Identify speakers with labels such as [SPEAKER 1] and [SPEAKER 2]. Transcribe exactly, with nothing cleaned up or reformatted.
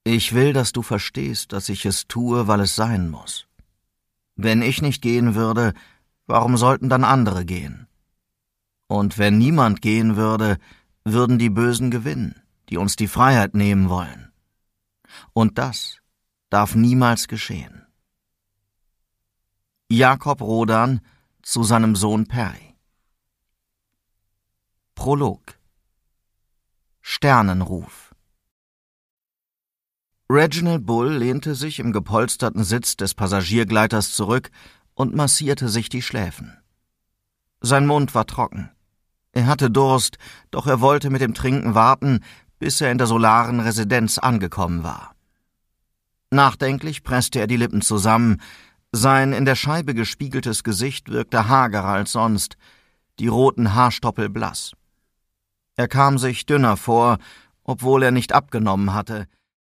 [SPEAKER 1] Ich will, dass du verstehst, dass ich es tue, weil es sein muss. Wenn ich nicht gehen würde, warum sollten dann andere gehen? Und wenn niemand gehen würde, würden die Bösen gewinnen, die uns die Freiheit nehmen wollen. Und das darf niemals geschehen. Jakob Rodan zu seinem Sohn Perry. Prolog. Sternenruf. Reginald Bull lehnte sich im gepolsterten Sitz des Passagiergleiters zurück und massierte sich die Schläfen. Sein Mund war trocken. Er hatte Durst, doch er wollte mit dem Trinken warten, bis er in der solaren Residenz angekommen war. Nachdenklich presste er die Lippen zusammen. Sein in der Scheibe gespiegeltes Gesicht wirkte hagerer als sonst, die roten Haarstoppel blass. Er kam sich dünner vor, obwohl er nicht abgenommen hatte.